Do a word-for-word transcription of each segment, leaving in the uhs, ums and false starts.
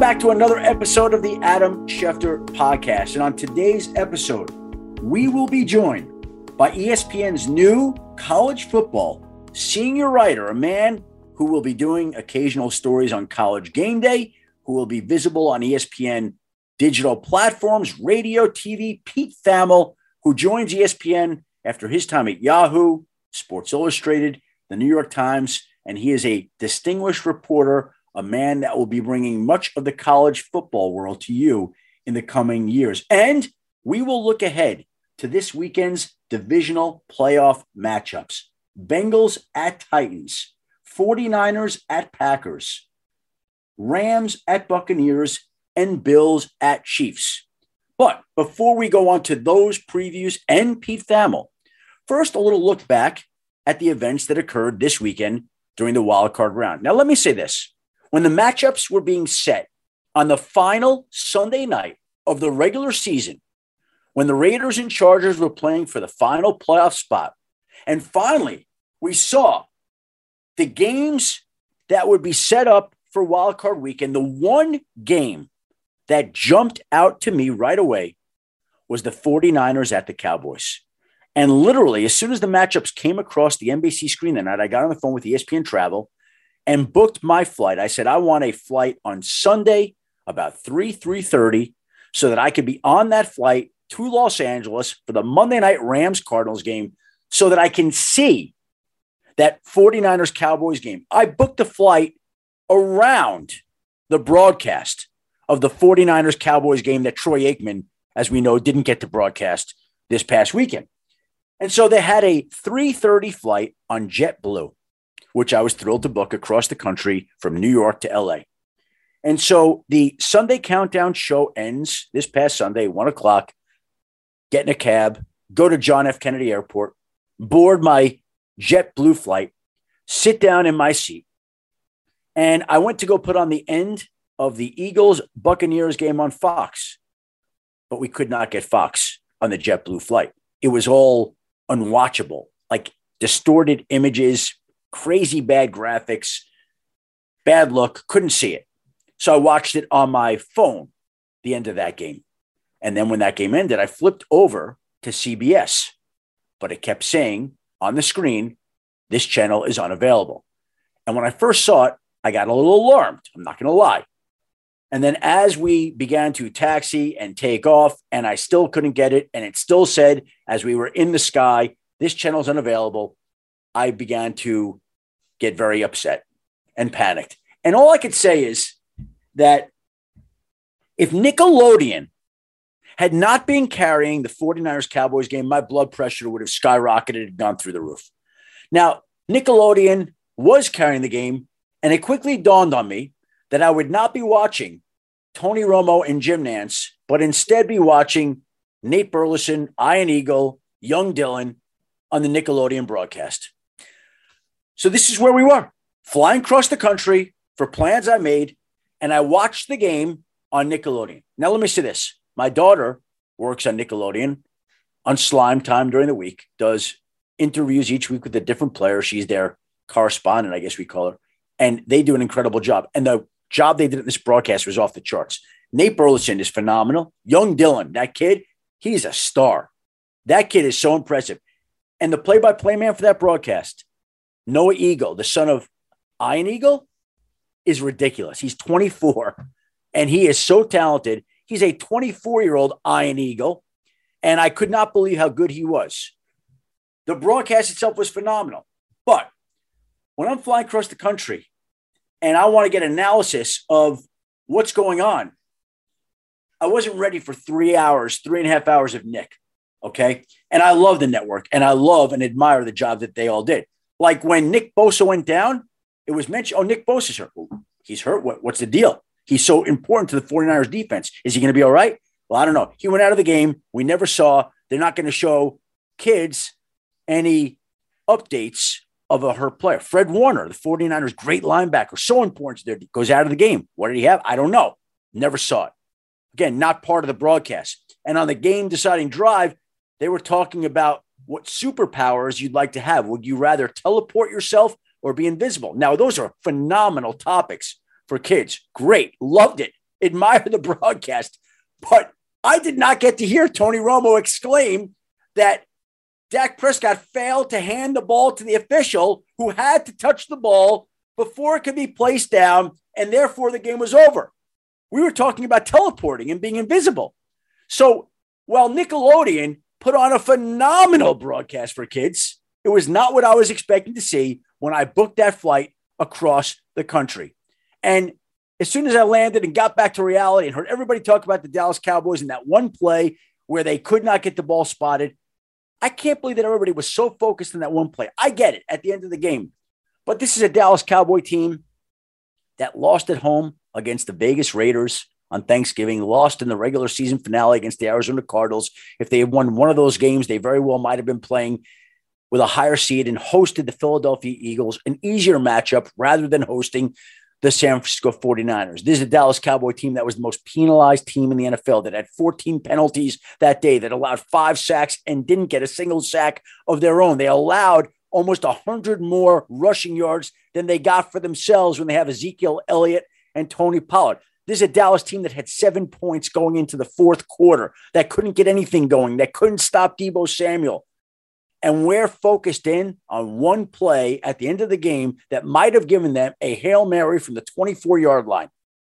back to another episode of the Adam Schefter Podcast. And on today's episode, we will be joined by E S P N's new college football senior writer, a man who will be doing occasional stories on College Game Day, who will be visible on E S P N digital platforms, radio, T V, Pete Thamel, who joins E S P N after his time at Yahoo, Sports Illustrated, the New York Times, and he is a distinguished reporter, a man that will be bringing much of the college football world to you in the coming years. And we will look ahead to this weekend's divisional playoff matchups. Bengals at Titans, 49ers at Packers, Rams at Buccaneers, and Bills at Chiefs. But before we go on to those previews and Pete Thamel, first a little look back at the events that occurred this weekend during the wild card round. Now, let me say this. When the matchups were being set on the final Sunday night of the regular season, when the Raiders and Chargers were playing for the final playoff spot, and finally we saw the games that would be set up for wild card weekend, the one game that jumped out to me right away was the 49ers at the Cowboys. And literally, as soon as the matchups came across the N B C screen that night, I got on the phone with E S P N Travel and booked my flight. I said, I want a flight on Sunday about three, three thirty so that I could be on that flight to Los Angeles for the Monday night Rams-Cardinals game so that I can see that 49ers-Cowboys game. I booked the flight around the broadcast of the 49ers-Cowboys game that Troy Aikman, as we know, didn't get to broadcast this past weekend. And so they had a three thirty flight on JetBlue, which I was thrilled to book across the country from New York to L A. And so the Sunday Countdown show ends this past Sunday, one o'clock, get in a cab, go to John F. Kennedy Airport, board my JetBlue flight, sit down in my seat. And I went to go put on the end of the Eagles-Buccaneers game on Fox, but we could not get Fox on the JetBlue flight. It was all unwatchable, like distorted images, crazy bad graphics, bad look, couldn't see it. So I watched it on my phone, the end of that game. And then when that game ended, I flipped over to C B S, but it kept saying on the screen, this channel is unavailable. And when I first saw it, I got a little alarmed. I'm not going to lie. And then as we began to taxi and take off, and I still couldn't get it, and it still said, as we were in the sky, this channel is unavailable, I began to get very upset and panicked. And all I could say is that if Nickelodeon had not been carrying the 49ers Cowboys game, my blood pressure would have skyrocketed and gone through the roof. Now, Nickelodeon was carrying the game, and it quickly dawned on me that I would not be watching Tony Romo and Jim Nantz, but instead be watching Nate Burleson, Ian Eagle, Young Dylan on the Nickelodeon broadcast. So this is where we were, flying across the country for plans I made, and I watched the game on Nickelodeon. Now, let me say this. My daughter works on Nickelodeon on Slime Time during the week, does interviews each week with a different player. She's their correspondent, I guess we call her, and they do an incredible job. And the job they did at this broadcast was off the charts. Nate Burleson is phenomenal. Young Dylan, that kid, he's a star. That kid is so impressive. And the play-by-play man for that broadcast, Noah Eagle, the son of Ian Eagle, is ridiculous. He's twenty-four, and he is so talented. He's a twenty-four-year-old Ian Eagle, and I could not believe how good he was. The broadcast itself was phenomenal. But when I'm flying across the country and I want to get analysis of what's going on, I wasn't ready for three hours, three and a half hours of Nick, okay? And I love the network, and I love and admire the job that they all did. Like when Nick Bosa went down, it was mentioned, oh, Nick Bosa's hurt. He's hurt? What, what's the deal? He's so important to the 49ers defense. Is he going to be all right? Well, I don't know. He went out of the game. We never saw. They're not going to show kids any updates of a hurt player. Fred Warner, the 49ers' great linebacker, so important to their, goes out of the game. What did he have? I don't know. Never saw it. Again, not part of the broadcast. And on the game-deciding drive, they were talking about what superpowers you'd like to have. Would you rather teleport yourself or be invisible? Now, those are phenomenal topics for kids. Great. Loved it. admire the broadcast, but I did not get to hear Tony Romo exclaim that Dak Prescott failed to hand the ball to the official who had to touch the ball before it could be placed down, and therefore the game was over. We were talking about teleporting and being invisible. So while Nickelodeon put on a phenomenal broadcast for kids, it was not what I was expecting to see when I booked that flight across the country. And as soon as I landed and got back to reality and heard everybody talk about the Dallas Cowboys and that one play where they could not get the ball spotted, I can't believe that everybody was so focused on that one play. I get it at the end of the game. But this is a Dallas Cowboy team that lost at home against the Vegas Raiders on Thanksgiving, lost in the regular season finale against the Arizona Cardinals. If they had won one of those games, they very well might have been playing with a higher seed and hosted the Philadelphia Eagles, an easier matchup rather than hosting the San Francisco forty-niners. This is a Dallas Cowboy team that was the most penalized team in the N F L, that had fourteen penalties that day, that allowed five sacks and didn't get a single sack of their own. They allowed almost one hundred more rushing yards than they got for themselves when they have Ezekiel Elliott and Tony Pollard. This is a Dallas team that had seven points going into the fourth quarter, that couldn't get anything going, that couldn't stop Deebo Samuel. And we're focused in on one play at the end of the game that might have given them a Hail Mary from the twenty-four-yard line.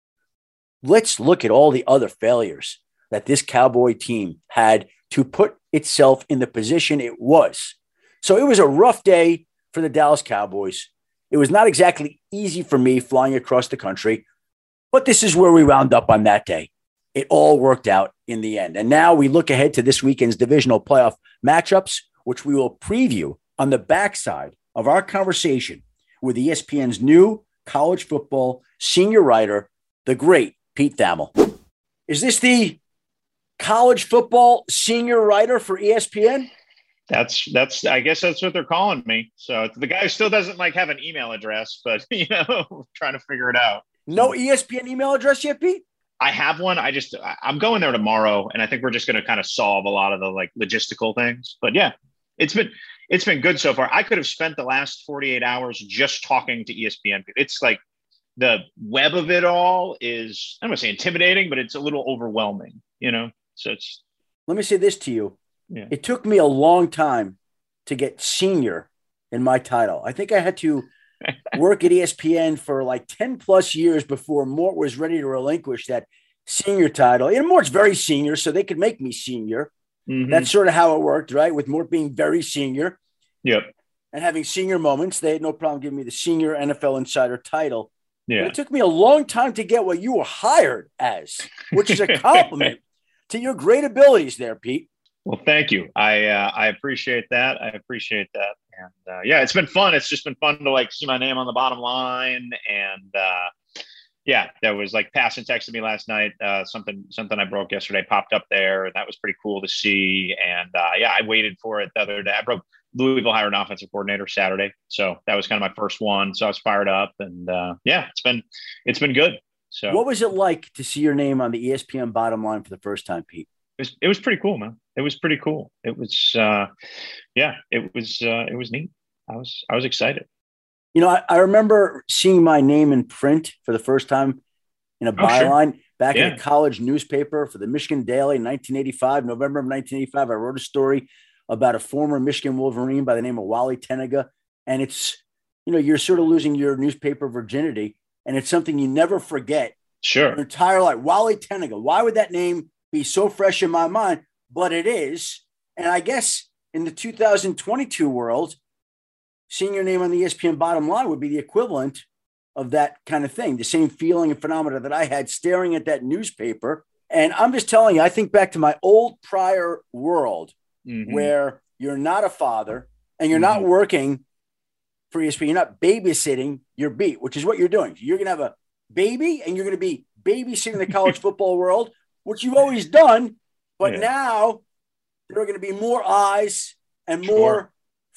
Let's look at all the other failures that this Cowboy team had to put itself in the position it was. So it was a rough day for the Dallas Cowboys. It was not exactly easy for me flying across the country, but this is where we wound up on that day. It all worked out in the end. And now we look ahead to this weekend's divisional playoff matchups, which we will preview on the backside of our conversation with E S P N's new college football senior writer, the great Pete Thamel. Is this the college football senior writer for E S P N? That's, that's, I guess that's what they're calling me. So the guy still doesn't like have an email address, but, you know, trying to figure it out. No E S P N email address yet, Pete? I have one. I just, I'm going there tomorrow, and I think we're just going to kind of solve a lot of the like logistical things. But yeah, it's been, it's been good so far. I could have spent the last forty-eight hours just talking to E S P N. It's like the web of it all is, I'm going to say intimidating, but it's a little overwhelming, you know? So it's. Let me say this to you. Yeah. It took me a long time to get senior in my title. I think I had to work at E S P N for like ten plus years before Mort was ready to relinquish that senior title. And Mort's very senior, so they could make me senior. Mm-hmm. That's sort of how it worked, right? With Mort being very senior. Yep. And having senior moments, they had no problem giving me the senior N F L insider title. Yeah. But it took me a long time to get what you were hired as, which is a compliment to your great abilities there, Pete. Well, thank you. I uh, I appreciate that. I appreciate that. And uh, yeah, it's been fun. It's just been fun to like see my name on the bottom line. And uh, yeah, there was like Passon texted me last night. Uh, something something I broke yesterday popped up there, and that was pretty cool to see. And uh, yeah, I waited for it the other day. I broke Louisville hired an offensive coordinator Saturday, so that was kind of my first one. So I was fired up, and uh, yeah, it's been it's been good. So what was it like to see your name on the E S P N bottom line for the first time, Pete? It was, it was pretty cool, man. It was pretty cool. It was, uh, yeah, it was, uh, it was neat. I was, I was excited. You know, I, I remember seeing my name in print for the first time in a byline. Oh, sure. Back yeah. in a college newspaper for the Michigan Daily in nineteen eighty-five, November of nineteen eighty-five. I wrote a story about a former Michigan Wolverine by the name of Wally Tenega. And it's, you know, you're sort of losing your newspaper virginity, and it's something you never forget. Sure. Your entire life. Wally Tenega. Why would that name be so fresh in my mind? But it is. And I guess in the two thousand twenty-two world, seeing your name on the E S P N bottom line would be the equivalent of that kind of thing. The same feeling and phenomena that I had staring at that newspaper. And I'm just telling you, I think back to my old prior world mm-hmm. where you're not a father and you're mm-hmm. not working for E S P N. You're not babysitting your beat, which is what you're doing. You're going to have a baby and you're going to be babysitting the college football world, which you've always done. But yeah. now there are going to be more eyes and more sure.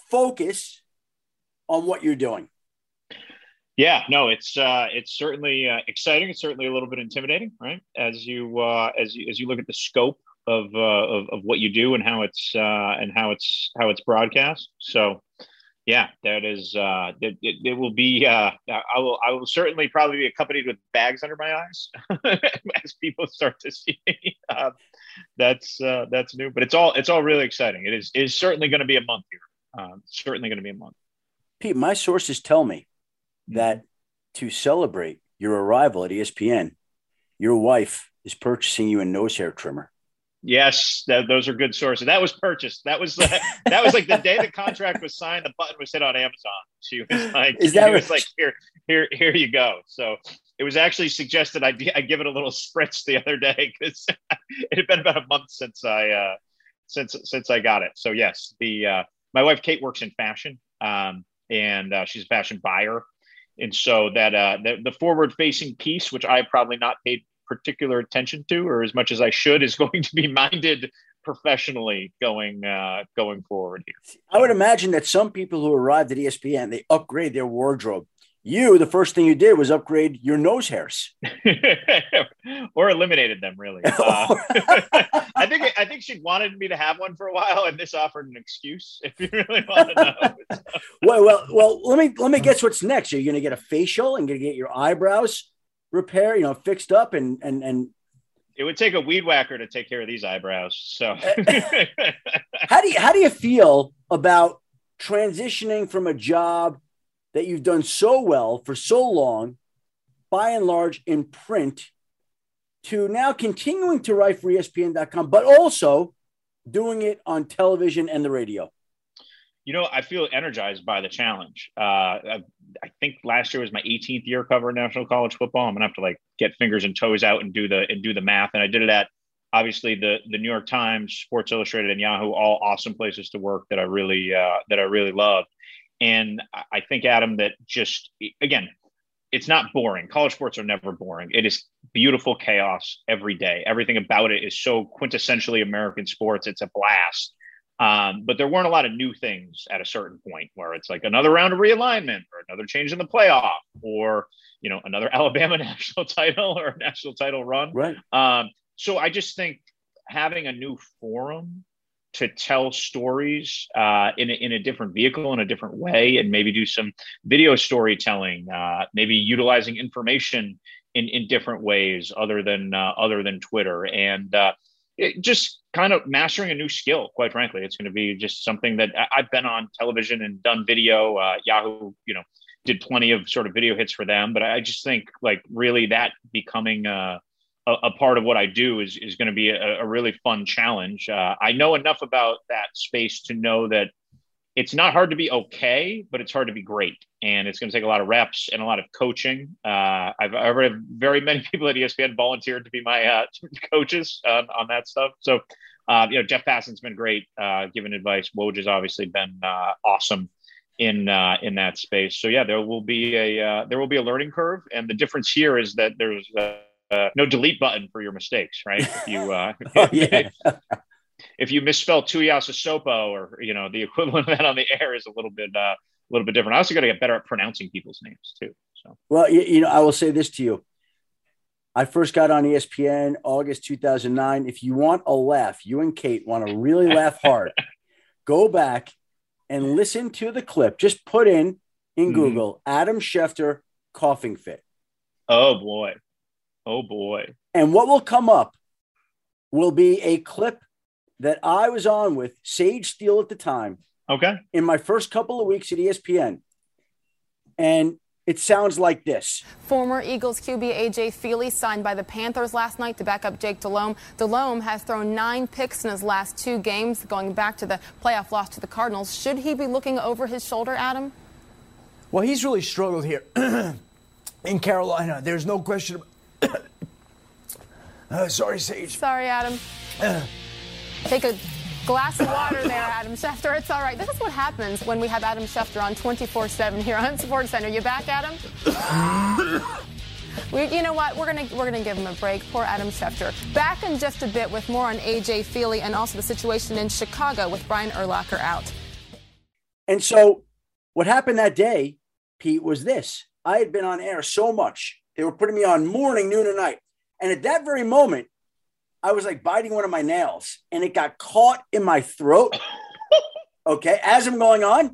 focus on what you're doing. Yeah, no, it's uh, it's certainly uh, exciting. It's certainly a little bit intimidating, right? As you uh, as you as you look at the scope of uh, of, of what you do and how it's uh, and how it's how it's broadcast. So Yeah, that is. Uh, it, it, it will be. Uh, I will. I will certainly probably be accompanied with bags under my eyes as people start to see me. Uh, that's uh, that's new, but it's all it's all really exciting. It is is certainly going to be a month here. Uh, certainly going to be a month. Pete, my sources tell me that to celebrate your arrival at E S P N, your wife is purchasing you a nose hair trimmer. Yes, that, those are good sources. That was purchased. That was uh, that was like the day the contract was signed. The button was hit on Amazon. She was like, "Is that?" It was like, "Here, here, here you go." So it was actually suggested I, I give it a little spritz the other day because it had been about a month since I uh, since since I got it. So yes, the uh, my wife Kate works in fashion, um, and uh, she's a fashion buyer, and so that uh, the, the forward facing piece, which I probably not paid particular attention to or as much as I should, is going to be minded professionally going uh going forward here. I would imagine that some people who arrived at E S P N, they upgrade their wardrobe. You, the first thing you did was upgrade your nose hairs. Or eliminated them, really. Uh, I think I think she wanted me to have one for a while, and this offered an excuse, if you really want to know. well, well, well, let me let me guess what's next. Are you going to get a facial and going to get your eyebrows repair, you know, fixed up and, and, and it would take a weed whacker to take care of these eyebrows. So how do you, how do you feel about transitioning from a job that you've done so well for so long, by and large in print, to now continuing to write for E S P N dot com, but also doing it on television and the radio? You know, I feel energized by the challenge. Uh, I, I think last year was my eighteenth year covering national college football. I'm gonna have to like get fingers and toes out and do the and do the math. And I did it at obviously the the New York Times, Sports Illustrated, and Yahoo, all awesome places to work that I really uh, that I really love. And I think, Adam, that just again, it's not boring. College sports are never boring. It is beautiful chaos every day. Everything about it is so quintessentially American sports. It's a blast. Um, but there weren't a lot of new things at a certain point where it's like another round of realignment or another change in the playoff or, you know, another Alabama national title or a national title run. Right. Um, so I just think having a new forum to tell stories uh, in, a, in a different vehicle, in a different way, and maybe do some video storytelling, uh, maybe utilizing information in, in different ways other than uh, other than Twitter. And uh, it just kind of mastering a new skill, quite frankly. It's going to be just something that I've been on television and done video. Uh, Yahoo, you know, did plenty of sort of video hits for them. But I just think like really that becoming uh, a, a part of what I do is, is going to be a, a really fun challenge. Uh, I know enough about that space to know that it's not hard to be okay, but it's hard to be great. And it's going to take a lot of reps and a lot of coaching. Uh, I've, I've heard very many people at E S P N volunteered to be my uh, coaches on, on that stuff. So, uh, you know, Jeff Passan's been great, uh, giving advice. Woj has obviously been uh, awesome in uh, in that space. So yeah, there will be a uh, there will be a learning curve, and the difference here is that there's uh, uh, no delete button for your mistakes, right? If you uh, oh, yeah. if you misspell Tuiasosopo or, you know, the equivalent of that on the air is a little bit, uh, a little bit different. I also got to get better at pronouncing people's names too. So, well, you, you know, I will say this to you. I first got on E S P N August two thousand nine. If you want a laugh, you and Kate want to really laugh hard, go back and listen to the clip. Just put in, in mm-hmm. Google, Adam Schefter coughing fit. Oh boy. Oh boy. And what will come up will be a clip that I was on with Sage Steele at the time. Okay. In my first couple of weeks at E S P N. And it sounds like this. Former Eagles Q B A J Feely signed by the Panthers last night to back up Jake Delhomme. Delhomme has thrown nine picks in his last two games, going back to the playoff loss to the Cardinals. Should he be looking over his shoulder, Adam? Well, he's really struggled here in Carolina. There's no question about uh, Sorry, Sage. Sorry, Adam. Uh. Take a glass of water there, Adam Schefter. It's all right. This is what happens when we have Adam Schefter on twenty-four seven here on Sports Center. You back, Adam? we, you know what? We're gonna we're gonna give him a break. Poor Adam Schefter. Back in just a bit with more on A J Feely and also the situation in Chicago with Brian Urlacher out. And so, what happened that day, Pete, was this: I had been on air so much they were putting me on morning, noon, and night, and at that very moment, I was like biting one of my nails and it got caught in my throat. Okay. As I'm going on,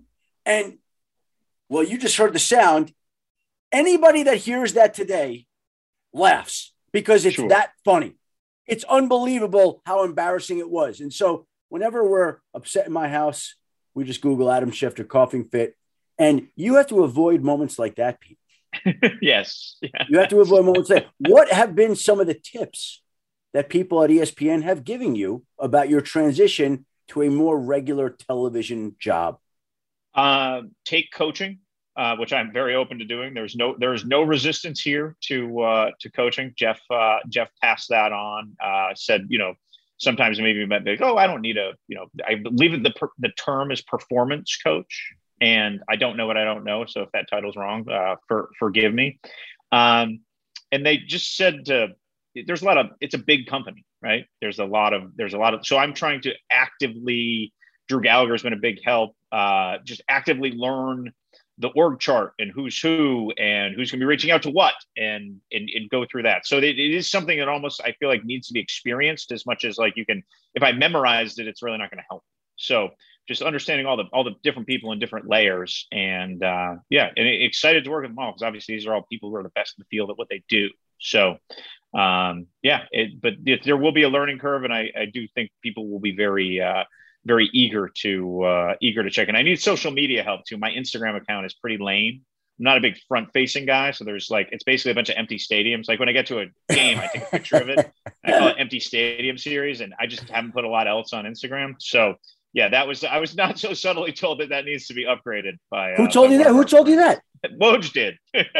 And, well, you just heard the sound. Anybody that hears that today laughs because it's Sure. that funny. It's unbelievable how embarrassing it was. And so whenever we're upset in my house, we just Google Adam Schefter coughing fit. And you have to avoid moments like that, Pete. Yes. Yeah. You have to avoid moments like that. What have been some of the tips that people at E S P N have given you about your transition to a more regular television job? Uh, take coaching, uh, which I'm very open to doing. There's no there is no resistance here to uh, to coaching. Jeff uh, Jeff passed that on. Uh, said you know sometimes maybe you might be like, oh, I don't need a you know I believe the the term is performance coach, and I don't know what I don't know. So if that title's wrong, uh, for forgive me. Um, and they just said to, there's a lot of it's a big company, right? There's a lot of there's a lot of so I'm trying to actively. Drew Gallagher has been a big help. Uh, just actively learn the org chart and who's who and who's going to be reaching out to what and, and and go through that. So it, it is something that almost I feel like needs to be experienced as much as like you can. If I memorized it, it's really not going to help. So just understanding all the all the different people in different layers and uh, yeah, and excited to work with them all because obviously these are all people who are the best in the field at what they do. So um, yeah, it, but it, there will be a learning curve, and I, I do think people will be very. Uh, very eager to uh, eager to check. And I need social media help too. My Instagram account is pretty lame. I'm not a big front facing guy. So there's like, it's basically a bunch of empty stadiums. Like when I get to a game, I take a picture of it. I call it empty stadium series. And I just haven't put a lot else on Instagram. So yeah, that was, I was not so subtly told that that needs to be upgraded by. Uh, Who told you that? Who told you that? Woj did.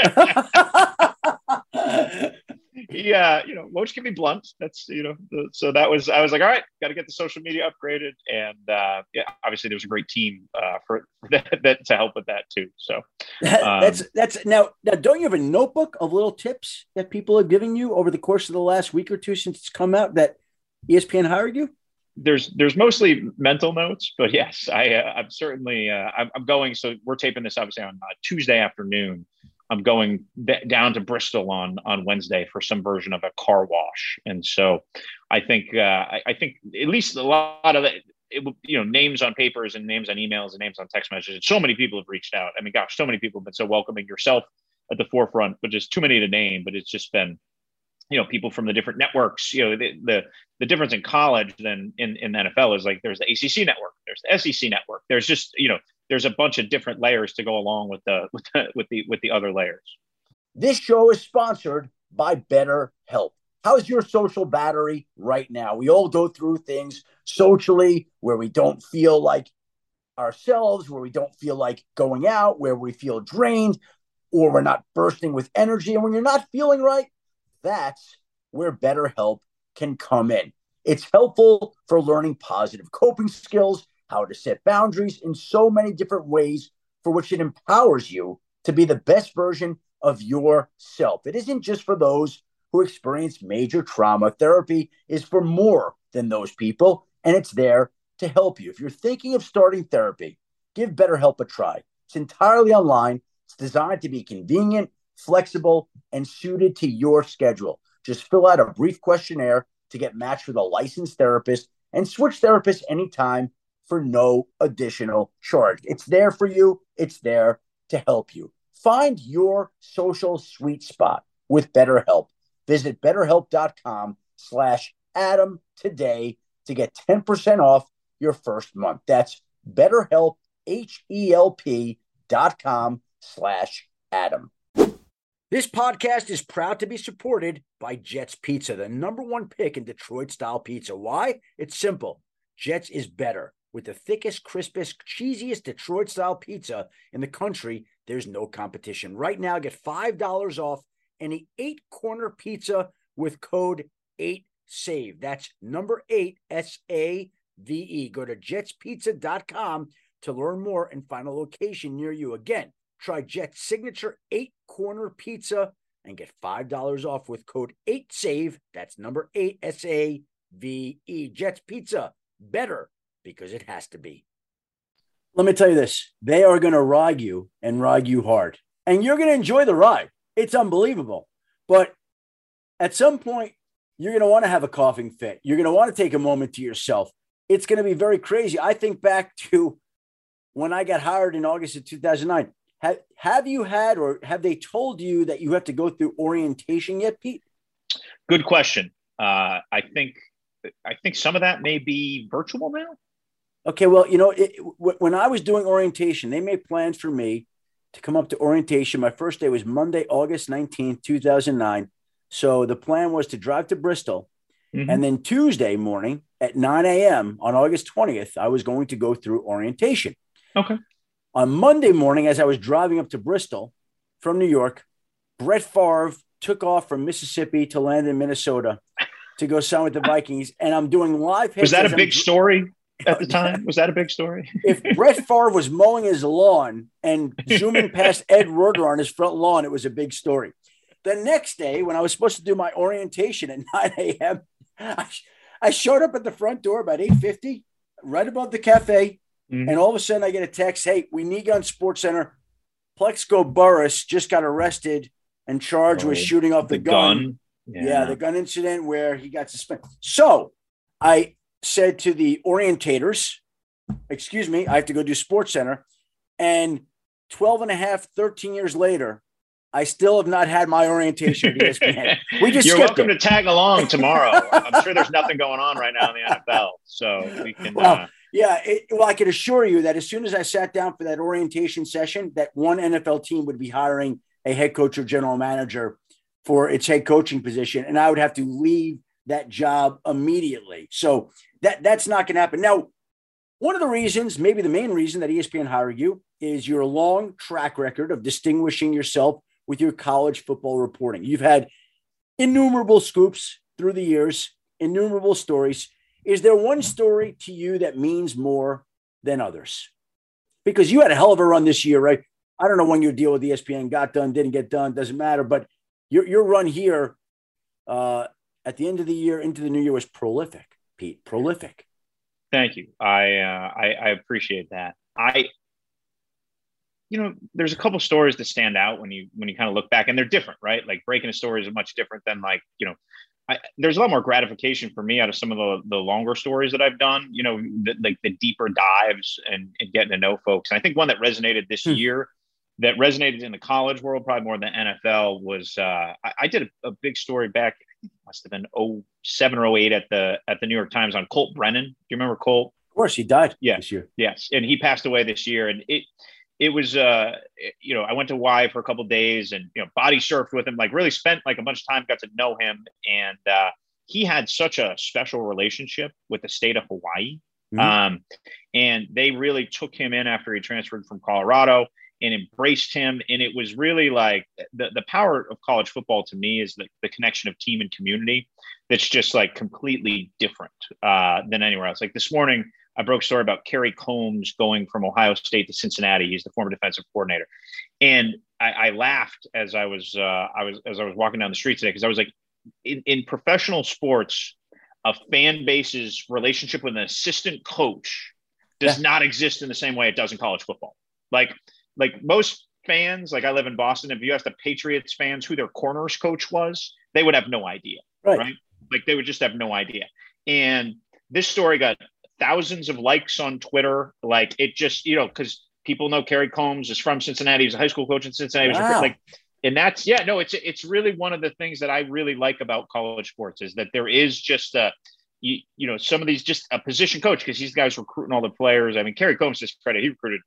Yeah, you know, Woj can be blunt. That's, you know, the, so that was, I was like, all right, got to get the social media upgraded. And uh, yeah, obviously there was a great team uh, for, for that, that to help with that too. So um, that's, that's now, now, don't you have a notebook of little tips that people are giving you over the course of the last week or two since it's come out that E S P N hired you? There's, there's mostly mental notes, but yes, I, uh, I'm certainly, uh, I'm, I'm going, so we're taping this obviously on uh, Tuesday afternoon. I'm going d- down to Bristol on, on Wednesday for some version of a car wash. And so I think, uh, I, I think at least a lot of it, it will, you know, names on papers and names on emails and names on text messages. So many people have reached out. I mean, gosh, so many people have been so welcoming, yourself at the forefront, but just too many to name, but it's just been, you know, people from the different networks, you know, the, the, the difference in college than in, in the N F L is like, there's the A C C network, there's the S E C network. There's just, you know, there's a bunch of different layers to go along with the, with the, with the, with the other layers. This show is sponsored by BetterHelp. How's your social battery right now? We all go through things socially where we don't feel like ourselves, where we don't feel like going out, where we feel drained, or we're not bursting with energy. And when you're not feeling right, that's where BetterHelp can come in. It's helpful for learning positive coping skills, how to set boundaries in so many different ways for which it empowers you to be the best version of yourself. It isn't just for those who experience major trauma. Therapy is for more than those people, and it's there to help you. If you're thinking of starting therapy, give BetterHelp a try. It's entirely online. It's designed to be convenient, flexible, and suited to your schedule. Just fill out a brief questionnaire to get matched with a licensed therapist and switch therapists anytime for no additional charge. It's there for you. It's there to help you. Find your social sweet spot with BetterHelp. Visit betterhelp.com slash Adam today to get ten percent off your first month. That's BetterHelp, H-E-L-P dot com slash Adam. This podcast is proud to be supported by Jets Pizza, the number one pick in Detroit-style pizza. Why? It's simple. Jets is better. With the thickest, crispest, cheesiest Detroit-style pizza in the country, there's no competition. Right now, get five dollars off any eight-corner pizza with code eight save. That's number eight, S A V E. Go to jets pizza dot com to learn more and find a location near you. Again, try Jet's signature eight-corner pizza and get five dollars off with code eight save. That's number eight, S A V E. Jets Pizza, better because it has to be. Let me tell you this. They are going to ride you and ride you hard. And you're going to enjoy the ride. It's unbelievable. But at some point, you're going to want to have a coughing fit. You're going to want to take a moment to yourself. It's going to be very crazy. I think back to when I got hired in August of two thousand nine. Have, have you had, or have they told you that you have to go through orientation yet, Pete? Good question. Uh, I think, I think some of that may be virtual now. Okay. Well, you know, it, when I was doing orientation, they made plans for me to come up to orientation. My first day was Monday, August nineteenth, two thousand nine. So the plan was to drive to Bristol. Mm-hmm. And then Tuesday morning at nine a.m. on August twentieth, I was going to go through orientation. Okay. On Monday morning, as I was driving up to Bristol from New York, Brett Favre took off from Mississippi to land in Minnesota to go sign with the Vikings. And I'm doing live hits. Was that a big I'm... story at the time? Was that a big story? If Brett Favre was mowing his lawn and zooming past Ed Roeder on his front lawn, it was a big story. The next day, when I was supposed to do my orientation at nine a.m., I, I showed up at the front door about eight fifty, right above the cafe. Mm-hmm. And all of a sudden I get a text, hey, we need you on Sports Center. Plexico Burris just got arrested and charged oh, with shooting off the, the gun. gun. Yeah. yeah, the gun incident where he got suspended. So I said to the orientators, excuse me, I have to go do Sports Center. And twelve and a half, thirteen years later, I still have not had my orientation at E S P N. We just You're welcome it. to tag along tomorrow. I'm sure there's nothing going on right now in the N F L. So we can well, uh, Yeah, it, well, I can assure you that as soon as I sat down for that orientation session, that one N F L team would be hiring a head coach or general manager for its head coaching position, and I would have to leave that job immediately. So that that's not going to happen. Now, one of the reasons, maybe the main reason that E S P N hired you is your long track record of distinguishing yourself with your college football reporting. You've had innumerable scoops through the years, innumerable stories. Is there one story to you that means more than others? Because you had a hell of a run this year, right? I don't know when your deal with E S P N got done, didn't get done, doesn't matter. But your your run here uh, at the end of the year into the new year was prolific, Pete, prolific. Thank you. I, uh, I, I appreciate that. I, you know, there's a couple stories that stand out when you when you kind of look back, and they're different, right? Like breaking a story is much different than like, you know, I, there's a lot more gratification for me out of some of the, the longer stories that I've done, you know, the, like the deeper dives and, and getting to know folks. And I think one that resonated this hmm. year, that resonated in the college world, probably more than N F L, was uh, I, I did a, a big story back, I think it must have been oh seven or oh eight at the at the New York Times on Colt Brennan. Do you remember Colt? Of course, he died yeah. this year. Yes, and he passed away this year. And it it was, uh, you know, I went to Hawaii for a couple of days and, you know, body surfed with him, like really spent like a bunch of time, got to know him. And uh, he had such a special relationship with the state of Hawaii. Mm-hmm. Um, and they really took him in after he transferred from Colorado and embraced him. And it was really like the, the power of college football to me is the, the connection of team and community. That's just like completely different uh, than anywhere else. Like this morning, I broke a story about Kerry Combs going from Ohio State to Cincinnati. He's the former defensive coordinator. And I, I laughed as I was, uh, I was, as I was walking down the street today, because I was like, in, in professional sports, a fan base's relationship with an assistant coach does yeah. not exist in the same way it does in college football. Like, like most fans, like I live in Boston, if you asked the Patriots fans who their corners coach was, they would have no idea. Right. right? Like they would just have no idea. And this story got thousands of likes on Twitter. Like it just, you know, because people know Kerry Combs is from Cincinnati. He was a high school coach in Cincinnati. Wow. Like, and that's, yeah, no, it's, it's really one of the things that I really like about college sports is that there is just a, you, you know, some of these, just a position coach, because these guys recruiting all the players. I mean, Kerry Combs, to his credit, he recruited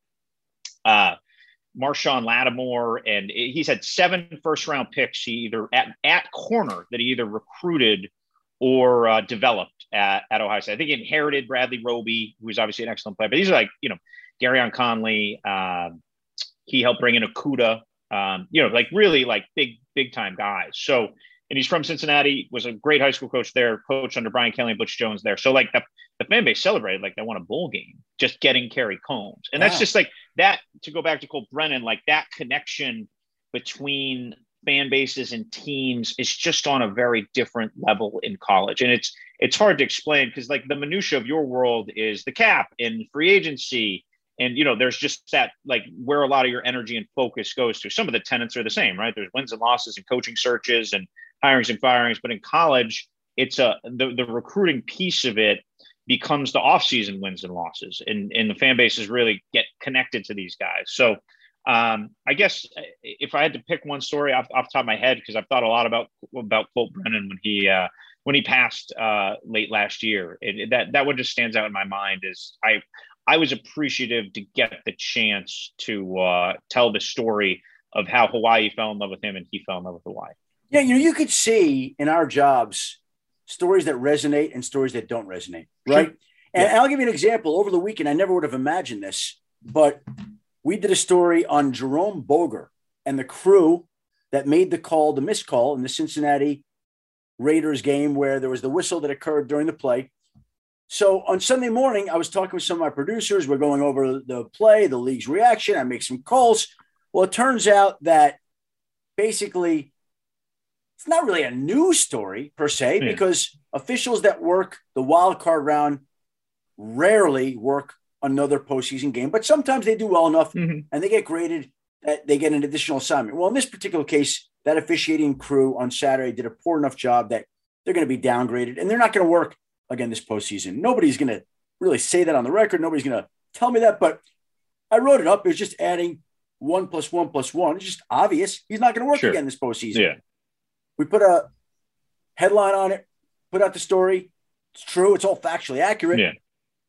uh, Marshawn Lattimore, and he's had seven first round picks. He either at, at corner that he either recruited or uh, developed at, at Ohio State. I think he inherited Bradley Roby, who's obviously an excellent player, but these are like, you know, Garyon Conley. Uh, he helped bring in Okudah, um, you know, like really like big, big time guys. So, and he's from Cincinnati, was a great high school coach there, coach under Brian Kelly and Butch Jones there. So like the, the fan base celebrated like they won a bowl game, just getting Kerry Combs. And wow. that's just like that, to go back to Colt Brennan, like that connection between fan bases and teams is just on a very different level in college. And it's, it's hard to explain because like the minutia of your world is the cap and free agency. And, you know, there's just that, like where a lot of your energy and focus goes to. Some of the tenets are the same, right? There's wins and losses and coaching searches and hirings and firings. But in college, it's a, the, the recruiting piece of it. becomes the offseason wins and losses, and, and the fan bases really get connected to these guys. So um, I guess if I had to pick one story off, off the top of my head, because I've thought a lot about about Colt Brennan when he uh, when he passed uh, late last year, it, it, that that one just stands out in my mind. Is I I was appreciative to get the chance to uh, tell the story of how Hawaii fell in love with him and he fell in love with Hawaii. Yeah, you know, you could see in our jobs stories that resonate and stories that don't resonate, right? Sure. And yeah. I'll give you an example. Over the weekend, I never would have imagined this, but we did a story on Jerome Boger and the crew that made the call, the missed call in the Cincinnati Raiders game where there was the whistle that occurred during the play. So on Sunday morning, I was talking with some of my producers. We're going over the play, the league's reaction. I make some calls. Well, it turns out that basically it's not really a news story per se, yeah. because officials that work the wild card round rarely work another postseason game, but sometimes they do well enough mm-hmm. and they get graded that they get an additional assignment. Well, in this particular case, that officiating crew on Saturday did a poor enough job that they're going to be downgraded and they're not going to work again this postseason. Nobody's going to really say that on the record. Nobody's going to tell me that, but I wrote it up. It was just adding one plus one plus one. It's just obvious. He's not going to work sure. again this postseason. Yeah. We put a headline on it, put out the story. It's true. It's all factually accurate. Yeah.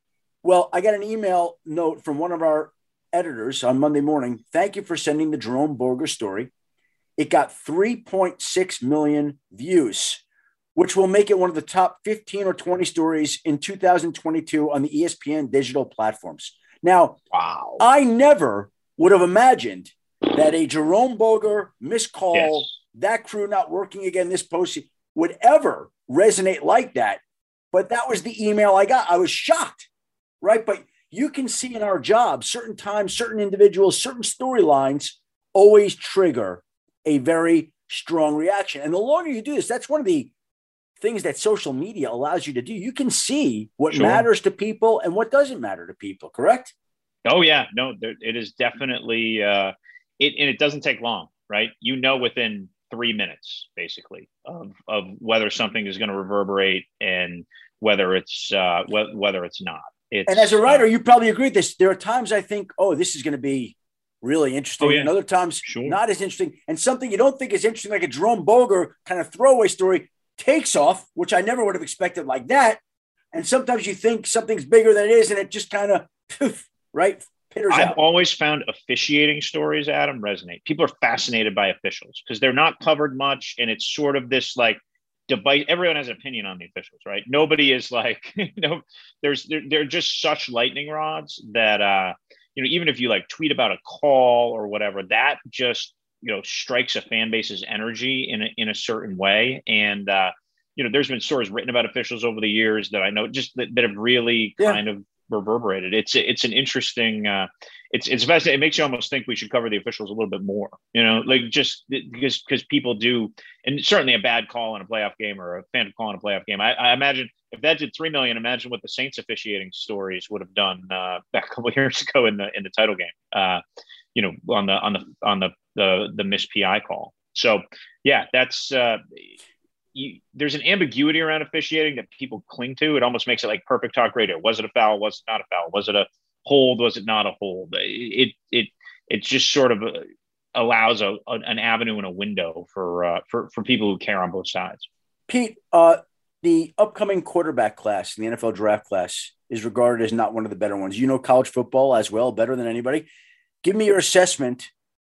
Well, I got an email note from one of our editors on Monday morning. Thank you for sending the Jerome Boger story. It got three point six million views, which will make it one of the top fifteen or twenty stories in two thousand twenty-two on the E S P N digital platforms. Now, wow. I never would have imagined that a Jerome Boger missed call, yes. that crew not working again this postseason would ever resonate like that. But that was the email I got. I was shocked. Right. But you can see in our job, certain times, certain individuals, certain storylines always trigger a very strong reaction. And the longer you do this, that's one of the things that social media allows you to do. You can see what sure. matters to people and what doesn't matter to people. Correct? Oh, yeah. No, there, it is definitely uh, it. And it doesn't take long. Right. You know, within three minutes, basically, of, of whether something is going to reverberate and whether it's uh, wh- whether it's not. It's, and as a writer, uh, you probably agree with this. There are times I think, oh, this is going to be really interesting. Oh, yeah. And other times, sure. not as interesting. And something you don't think is interesting, like a Jerome Boger kind of throwaway story, takes off, which I never would have expected like that. And sometimes you think something's bigger than it is, and it just kind of, right, pitters I've out. always found officiating stories, Adam, resonate. People are fascinated by officials because they're not covered much, and it's sort of this like, debate. Everyone has an opinion on the officials, right? Nobody is like, you know, there's, they're, they're just such lightning rods that, uh, you know, even if you like tweet about a call or whatever, that just, you know, strikes a fan base's energy in a, in a certain way. And, uh, you know, there's been stories written about officials over the years that I know just that, that have really yeah. kind of reverberated. It's, it's an interesting, uh, it's, it's fascinating. It makes you almost think we should cover the officials a little bit more, you know, like just because, because people do, and certainly a bad call in a playoff game or a phantom call in a playoff game. I, I imagine if that did three million, imagine what the Saints officiating stories would have done uh, back a couple of years ago in the, in the title game, uh, you know, on the, on the, on the, the, the missed P I call. So yeah, that's, uh, You, there's an ambiguity around officiating that people cling to. It almost makes it like perfect talk radio. Was it a foul? Was it not a foul? Was it a hold? Was it not a hold? It it it just sort of allows a, a an avenue and a window for uh, for for people who care on both sides. Pete, uh, the upcoming quarterback class in the N F L draft class is regarded as not one of the better ones. You know college football as well, better than anybody. Give me your assessment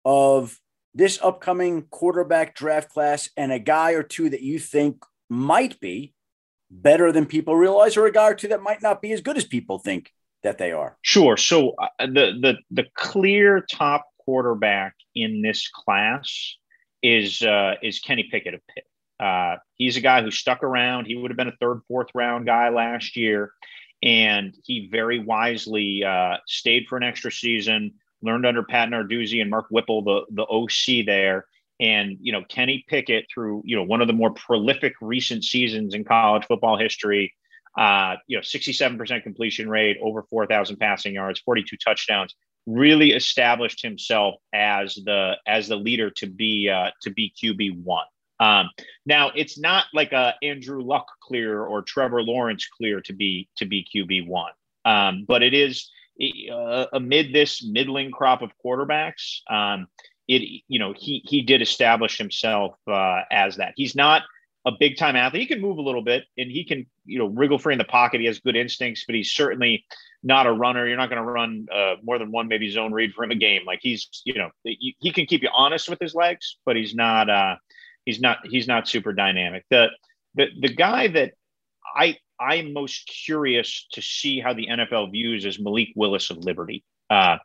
of this upcoming quarterback draft class and a guy or two that you think might be better than people realize, or a guy or two that might not be as good as people think that they are. Sure. So uh, the, the, the clear top quarterback in this class is, uh, is Kenny Pickett of Pitt. Uh, he's a guy who stuck around. He would have been a third, fourth round guy last year. And he very wisely uh, stayed for an extra season, learned under Pat Narduzzi and Mark Whipple, the, the O C there. And, you know, Kenny Pickett, through, you know, one of the more prolific recent seasons in college football history, uh, you know, sixty-seven percent completion rate, over four thousand passing yards, forty-two touchdowns, really established himself as the, as the leader to be, uh, to be Q B one. Um, now it's not like a Andrew Luck clear or Trevor Lawrence clear to be to be Q B one, um, but it is uh, amid this middling crop of quarterbacks. Um, it you know he he did establish himself uh, as that. He's not a big time athlete. He can move a little bit and he can you know wriggle free in the pocket. He has good instincts, but he's certainly not a runner. You're not going to run uh, more than one maybe zone read for him a game. Like he's you know he, he can keep you honest with his legs, but he's not. Uh, He's not he's not super dynamic. The the the guy that I I'm most curious to see how the N F L views is Malik Willis of Liberty. Uh,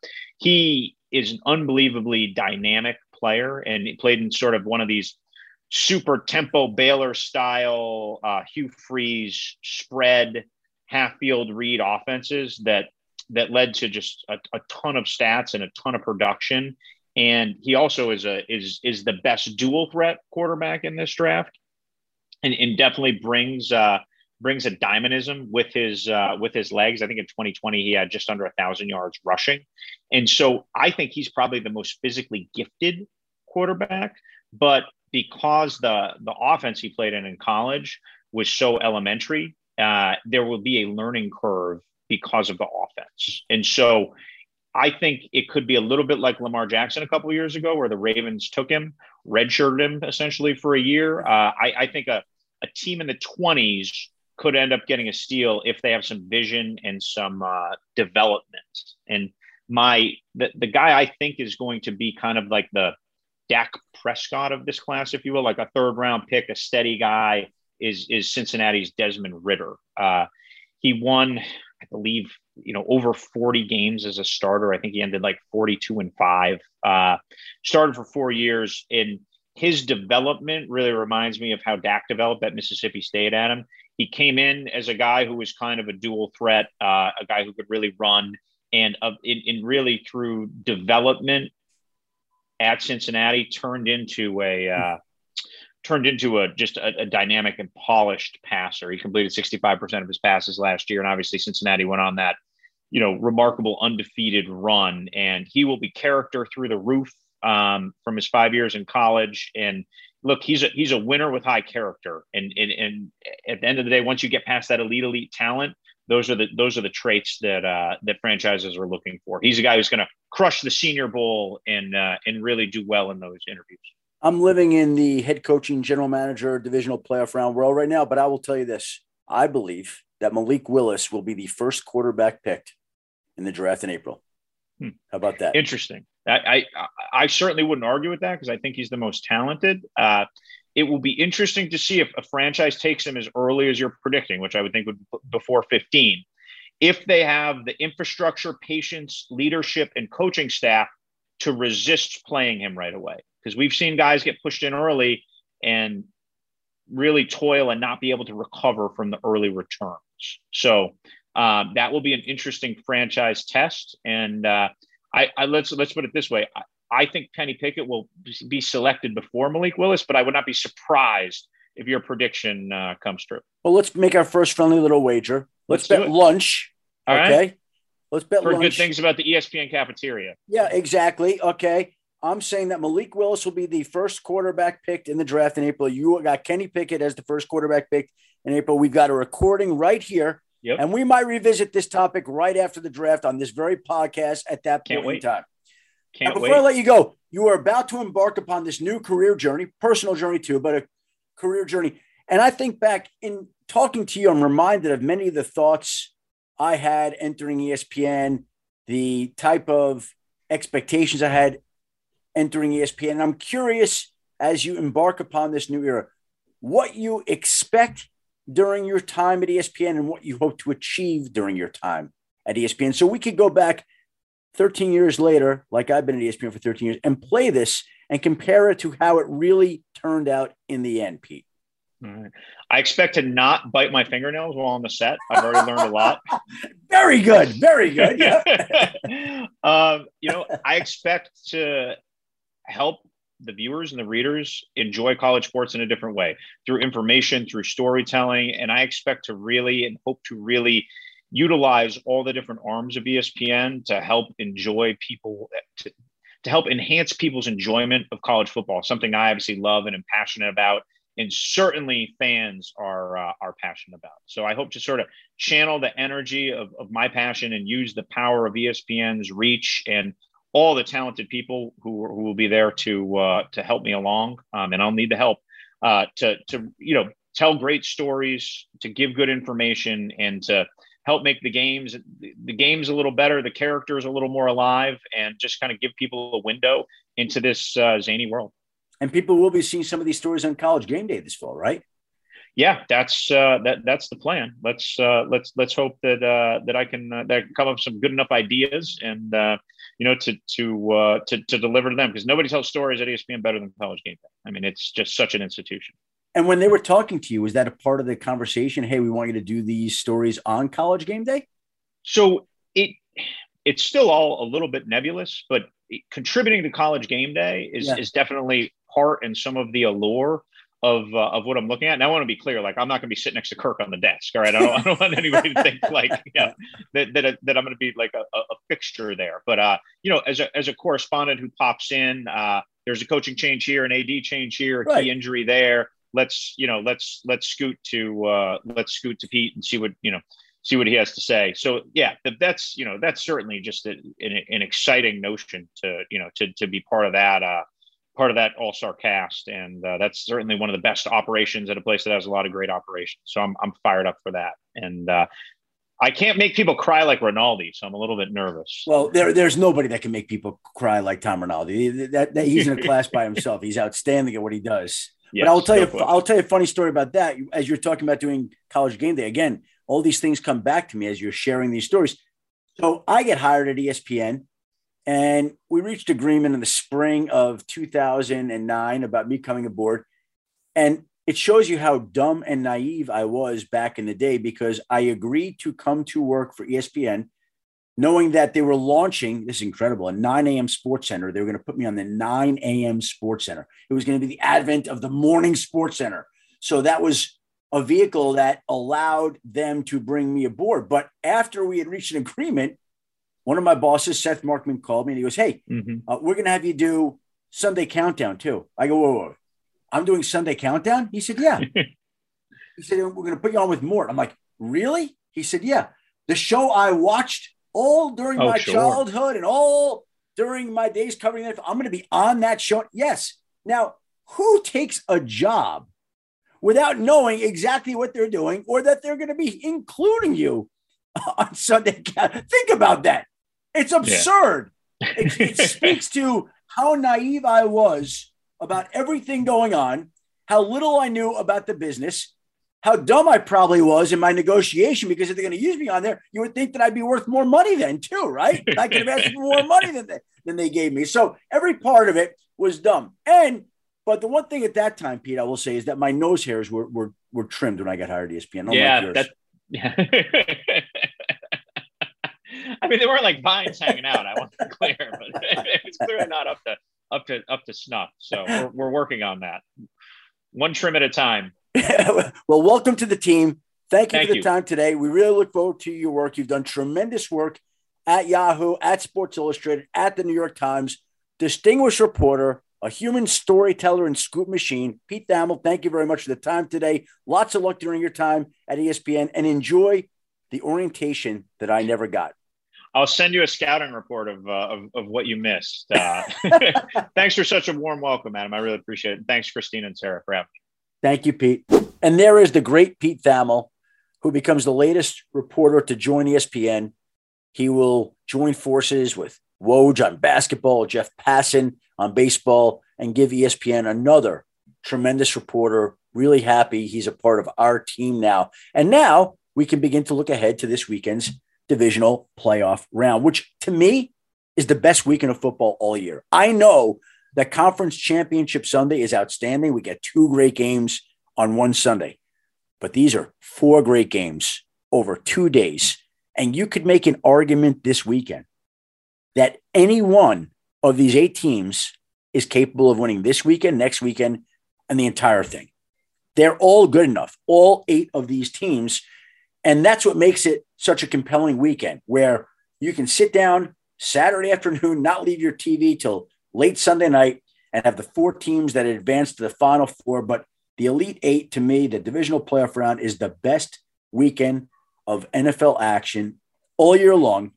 he is an unbelievably dynamic player, and he played in sort of one of these super tempo Baylor style uh, Hugh Freeze spread half field read offenses that that led to just a, a ton of stats and a ton of production. And he also is a is is the best dual threat quarterback in this draft, and, and definitely brings uh, brings a dynamism with his uh, with his legs. I think in twenty twenty he had just under a thousand yards rushing, and so I think he's probably the most physically gifted quarterback. But because the the offense he played in in college was so elementary, uh, there will be a learning curve because of the offense, and so. I think it could be a little bit like Lamar Jackson a couple of years ago, where the Ravens took him, redshirted him essentially for a year. Uh, I, I think a, a team in the twenties could end up getting a steal if they have some vision and some uh, development. And my the, the guy I think is going to be kind of like the Dak Prescott of this class, if you will, like a third round pick, a steady guy, is is Cincinnati's Desmond Ridder. Uh, he won, I believe, you know, over forty games as a starter. I think he ended like forty-two and five, uh, started for four years. And his development really reminds me of how Dak developed at Mississippi State, Adam. He came in as a guy who was kind of a dual threat, uh, a guy who could really run, and uh, in, in really through development at Cincinnati turned into a, uh, turned into a just a, a dynamic and polished passer. He completed sixty-five percent of his passes last year. And obviously Cincinnati went on that, you know, remarkable undefeated run, and he will be character through the roof um, from his five years in college. And look, he's a, he's a winner with high character. And, and, and at the end of the day, once you get past that elite, elite talent, those are the, those are the traits that, uh, that franchises are looking for. He's a guy who's going to crush the Senior Bowl and, uh, and really do well in those interviews. I'm living in the head coaching, general manager, divisional playoff round world right now, but I will tell you this. I believe that Malik Willis will be the first quarterback picked in the draft in April. Hmm. How about that? Interesting. I, I, I certainly wouldn't argue with that because I think he's the most talented. Uh, it will be interesting to see if a franchise takes him as early as you're predicting, which I would think would be before fifteen. If they have the infrastructure, patience, leadership, and coaching staff to resist playing him right away. Because we've seen guys get pushed in early and really toil and not be able to recover from the early returns. So um, that will be an interesting franchise test. And uh, I, I let's let's put it this way: I, I think Kenny Pickett will be selected before Malik Willis, but I would not be surprised if your prediction uh, comes true. Well, let's make our first friendly little wager. Let's, let's bet lunch. All okay, right. Let's bet Heard lunch. Good things about the E S P N cafeteria. Yeah, exactly. Okay. I'm saying that Malik Willis will be the first quarterback picked in the draft in April. You got Kenny Pickett as the first quarterback picked in April. We've got a recording right here, yep. and we might revisit this topic right after the draft on this very podcast at that Can't point wait. in time. Can't now, before wait. I let you go, you are about to embark upon this new career journey, personal journey too, but a career journey. And I think back in talking to you, I'm reminded of many of the thoughts I had entering E S P N, the type of expectations I had entering E S P N. And I'm curious, as you embark upon this new era, what you expect during your time at E S P N and what you hope to achieve during your time at E S P N. So we could go back thirteen years later, like I've been at E S P N for thirteen years, and play this and compare it to how it really turned out in the end, Pete. All right. I expect to not bite my fingernails while on the set. I've already learned a lot. Very good. Very good. Yeah. um, you know, I expect to help the viewers and the readers enjoy college sports in a different way through information, through storytelling. And I expect to really and hope to really utilize all the different arms of E S P N to help enjoy people, to, to help enhance people's enjoyment of college football, something I obviously love and am passionate about, and certainly fans are uh, are passionate about. So I hope to sort of channel the energy of, of my passion and use the power of E S P N's reach and all the talented people who, who will be there to uh, to help me along. Um, and I'll need the help uh, to to you know tell great stories, to give good information, and to help make the games the games a little better, the characters a little more alive, and just kind of give people a window into this uh, zany world. And people will be seeing some of these stories on College Game Day this fall, right? Yeah, that's uh, that that's the plan. Let's uh, let's let's hope that uh, that I can uh, that I can come up with some good enough ideas and uh, you know to to uh, to to deliver to them, because nobody tells stories at E S P N better than College Game Day. I mean, it's just such an institution. And when they were talking to you, was that a part of the conversation? Hey, we want you to do these stories on College Game Day? So it it's still all a little bit nebulous, but contributing to College Game Day is yeah. is definitely part and some of the allure of uh, of what I'm looking at. And I want to be clear, like I'm not going to be sitting next to Kirk on the desk. All right, I don't I don't want anybody to think like you know, that that that I'm going to be like a, a fixture there. But uh, you know, as a as a correspondent who pops in, uh, there's a coaching change here, an A D change here, a right. key injury there. Let's, you know, let's, let's scoot to, uh, let's scoot to Pete and see what, you know, see what he has to say. So yeah, that's, you know, that's certainly just a, an, an exciting notion to, you know, to, to be part of that, uh, part of that all-star cast. And uh, that's certainly one of the best operations at a place that has a lot of great operations. So I'm, I'm fired up for that. And uh, I can't make people cry like Rinaldi, so I'm a little bit nervous. Well, there, there's nobody that can make people cry like Tom Rinaldi. That, that he's in a class by himself. He's outstanding at what he does. Yes, but I'll tell you, question. I'll tell you a funny story about that. As you're talking about doing College Game Day, again, all these things come back to me as you're sharing these stories. So I get hired at E S P N, and we reached agreement in the spring of two thousand nine about me coming aboard. And it shows you how dumb and naive I was back in the day, because I agreed to come to work for E S P N, knowing that they were launching, this is incredible, a nine a.m. Sports Center. They were going to put me on the nine a.m. Sports Center. It was going to be the advent of the morning Sports Center. So that was a vehicle that allowed them to bring me aboard. But after we had reached an agreement, one of my bosses, Seth Markman, called me and he goes, hey, mm-hmm. uh, we're going to have you do Sunday Countdown too. I go, whoa, whoa, I'm doing Sunday Countdown? He said, yeah. He said, we're going to put you on with Mort. I'm like, really? He said, yeah. The show I watched all during oh, my sure. childhood and all during my days covering that, I'm going to be on that show. Yes. Now, who takes a job without knowing exactly what they're doing, or that they're going to be including you on Sunday? Think about that. It's absurd. Yeah. It, it speaks to how naive I was about everything going on, how little I knew about the business, how dumb I probably was in my negotiation, because if they're going to use me on there, you would think that I'd be worth more money then too, right? I could have asked for more money than they, than they gave me. So every part of it was dumb. And, but the one thing at that time, Pete, I will say, is that my nose hairs were were, were trimmed when I got hired at E S P N. Yeah, that, yeah. I mean, they weren't like vines hanging out. I want to be clear, but it's clearly not up to up to up to snuff. So we're we're working on that, one trim at a time. Well, welcome to the team. Thank you Thank for the you. time today. We really look forward to your work. You've done tremendous work at Yahoo, at Sports Illustrated, at the New York Times. Distinguished reporter, a human storyteller and scoop machine. Pete Thamel, thank you very much for the time today. Lots of luck during your time at E S P N, and enjoy the orientation that I never got. I'll send you a scouting report of uh, of, of what you missed. Uh, thanks for such a warm welcome, Adam. I really appreciate it. Thanks, Christina and Sarah, for having me. Thank you, Pete. And there is the great Pete Thamel, who becomes the latest reporter to join E S P N. He will join forces with Woj on basketball, Jeff Passan on baseball, and give E S P N another tremendous reporter. Really happy he's a part of our team now. And now we can begin to look ahead to this weekend's divisional playoff round, which to me is the best weekend of football all year. I know that Conference Championship Sunday is outstanding. We get two great games on one Sunday, but these are four great games over two days. And you could make an argument this weekend that any one of these eight teams is capable of winning this weekend, next weekend, and the entire thing. They're all good enough, all eight of these teams. And that's what makes it such a compelling weekend, where you can sit down Saturday afternoon, not leave your T V till late Sunday night, and have the four teams that advance to the Final Four. But the Elite Eight, to me, the divisional playoff round, is the best weekend of N F L action all year long.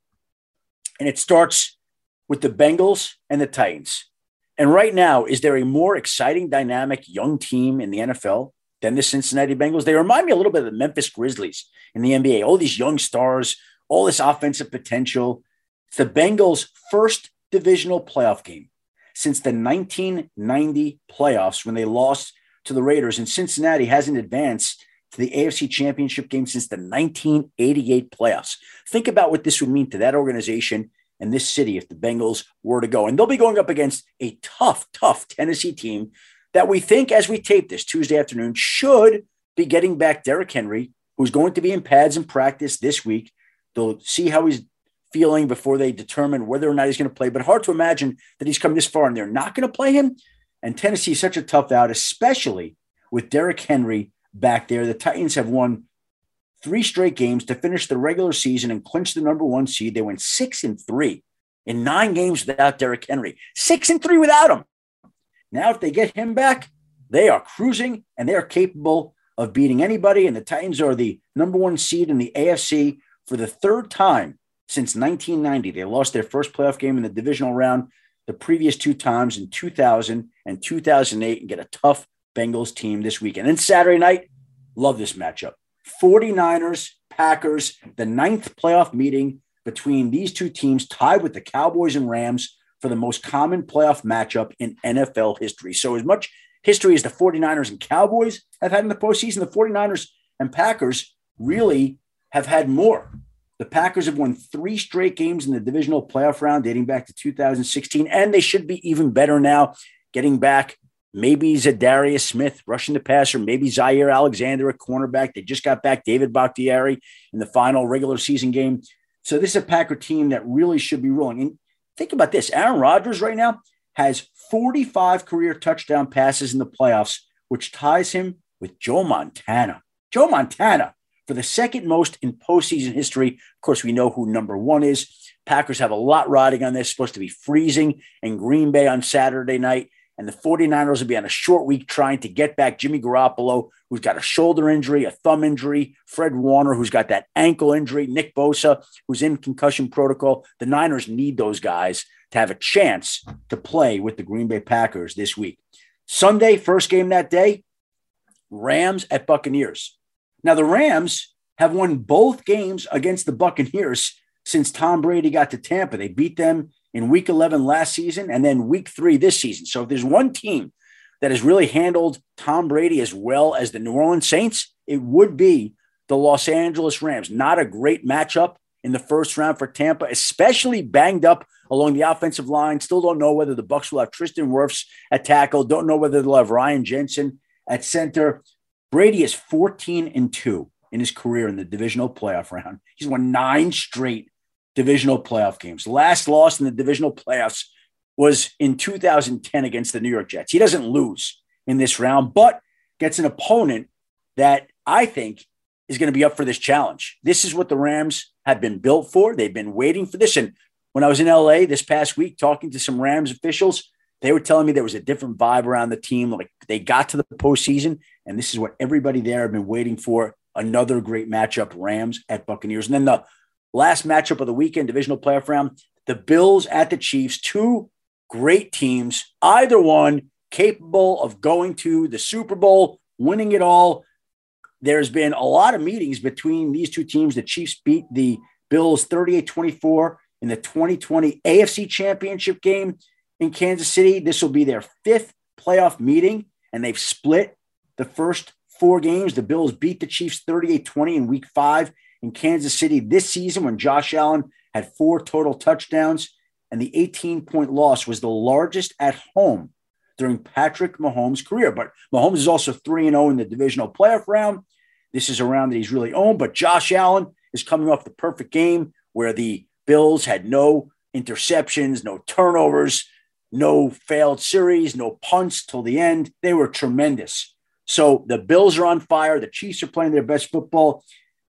And it starts with the Bengals and the Titans. And right now, is there a more exciting, dynamic, young team in the N F L than the Cincinnati Bengals? They remind me a little bit of the Memphis Grizzlies in the N B A. All these young stars, all this offensive potential. It's the Bengals' first divisional playoff game since the nineteen ninety playoffs when they lost to the Raiders. And Cincinnati hasn't advanced to the A F C Championship game since the nineteen eighty-eight playoffs. Think about what this would mean to that organization and this city if the Bengals were to go. And they'll be going up against a tough, tough Tennessee team that we think, as we tape this Tuesday afternoon, should be getting back Derrick Henry, who's going to be in pads in practice this week. They'll see how he's feeling before they determine whether or not he's going to play. But hard to imagine that he's come this far and they're not going to play him. And Tennessee is such a tough out, especially with Derrick Henry back there. The Titans have won three straight games to finish the regular season and clinch the number one seed. They went six and three in nine games without Derrick Henry. Six and three without him. Now, if they get him back, they are cruising and they are capable of beating anybody. And the Titans are the number one seed in the A F C for the third time since nineteen ninety. They lost their first playoff game in the divisional round the previous two times in two thousand and two thousand eight, and get a tough Bengals team this weekend. And Saturday night, love this matchup. forty-niners, Packers, the ninth playoff meeting between these two teams, tied with the Cowboys and Rams for the most common playoff matchup in N F L history. So as much history as the forty-niners and Cowboys have had in the postseason, the forty-niners and Packers really have had more. The Packers have won three straight games in the divisional playoff round dating back to two thousand sixteen, and they should be even better now, getting back maybe Zadarius Smith rushing the passer, maybe Zaire Alexander at cornerback. They just got back David Bakhtiari in the final regular season game. So this is a Packer team that really should be rolling. And think about this. Aaron Rodgers right now has forty-five career touchdown passes in the playoffs, which ties him with Joe Montana. Joe Montana for the second most in postseason history. Of course, we know who number one is. Packers have a lot riding on this. It's supposed to be freezing in Green Bay on Saturday night. And the forty-niners will be on a short week trying to get back Jimmy Garoppolo, who's got a shoulder injury, a thumb injury, Fred Warner, who's got that ankle injury, Nick Bosa, who's in concussion protocol. The Niners need those guys to have a chance to play with the Green Bay Packers this week. Sunday, first game that day, Rams at Buccaneers. Now, the Rams have won both games against the Buccaneers since Tom Brady got to Tampa. They beat them in week eleven last season and then week three this season. So if there's one team that has really handled Tom Brady as well as the New Orleans Saints, it would be the Los Angeles Rams. Not a great matchup in the first round for Tampa, especially banged up along the offensive line. Still don't know whether the Bucs will have Tristan Wirfs at tackle. Don't know whether they'll have Ryan Jensen at center. Brady is fourteen and two in his career in the divisional playoff round. He's won nine straight divisional playoff games. Last loss in the divisional playoffs was in two thousand ten against the New York Jets. He doesn't lose in this round, but gets an opponent that I think is going to be up for this challenge. This is what the Rams have been built for. They've been waiting for this. And when I was in L A this past week talking to some Rams officials, they were telling me there was a different vibe around the team. Like they got to the postseason, and this is what everybody there have been waiting for. Another great matchup, Rams at Buccaneers. And then the last matchup of the weekend, divisional playoff round, the Bills at the Chiefs, two great teams, either one capable of going to the Super Bowl, winning it all. There's been a lot of meetings between these two teams. The Chiefs beat the Bills thirty-eight twenty-four in the twenty twenty A F C Championship game in Kansas City. This will be their fifth playoff meeting, and they've split the first four games. The Bills beat the Chiefs thirty-eight twenty in week five in Kansas City this season when Josh Allen had four total touchdowns, and the eighteen-point loss was the largest at home during Patrick Mahomes' career. But Mahomes is also three and oh in the divisional playoff round. This is a round that he's really owned, but Josh Allen is coming off the perfect game where the Bills had no interceptions, no turnovers, no failed series, no punts till the end. They were tremendous. So the Bills are on fire. The Chiefs are playing their best football.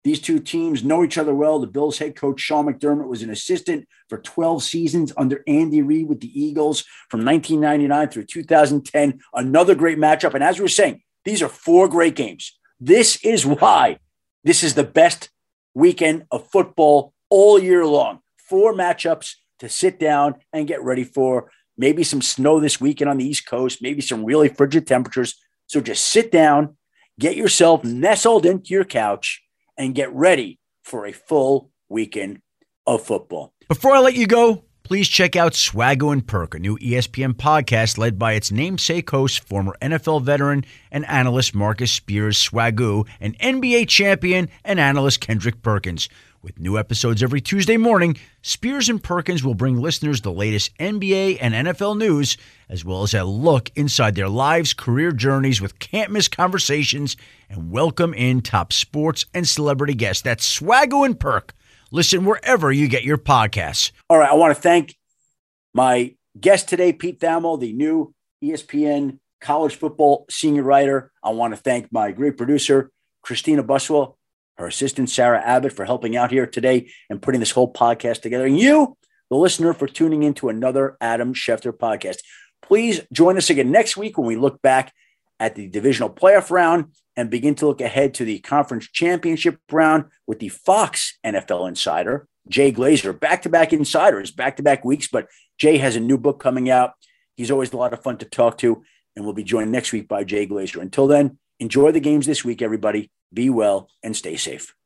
These two teams know each other well. The Bills head coach Sean McDermott was an assistant for twelve seasons under Andy Reid with the Eagles from nineteen ninety-nine through two thousand ten. Another great matchup. And as we were saying, these are four great games. This is why this is the best weekend of football all year long. Four matchups to sit down and get ready for. Maybe some snow this weekend on the East Coast, maybe some really frigid temperatures. So just sit down, get yourself nestled into your couch, and get ready for a full weekend of football. Before I let you go, please check out Swaggo and Perk, a new E S P N podcast led by its namesake host, former N F L veteran and analyst Marcus Spears Swagoo, and N B A champion and analyst Kendrick Perkins. With new episodes every Tuesday morning, Spears and Perkins will bring listeners the latest N B A and N F L news, as well as a look inside their lives' career journeys with can't-miss conversations and welcome in top sports and celebrity guests. That's Swaggo and Perk. Listen wherever you get your podcasts. All right, I want to thank my guest today, Pete Thamel, the new E S P N college football senior writer. I want to thank my great producer, Christina Buswell, her assistant, Sarah Abbott, for helping out here today and putting this whole podcast together. And you, the listener, for tuning into another Adam Schefter podcast. Please join us again next week when we look back at the divisional playoff round and begin to look ahead to the conference championship round with the Fox N F L insider, Jay Glazer. Back-to-back insiders, back-to-back weeks, but Jay has a new book coming out. He's always a lot of fun to talk to, and we'll be joined next week by Jay Glazer. Until then, enjoy the games this week, everybody. Be well and stay safe.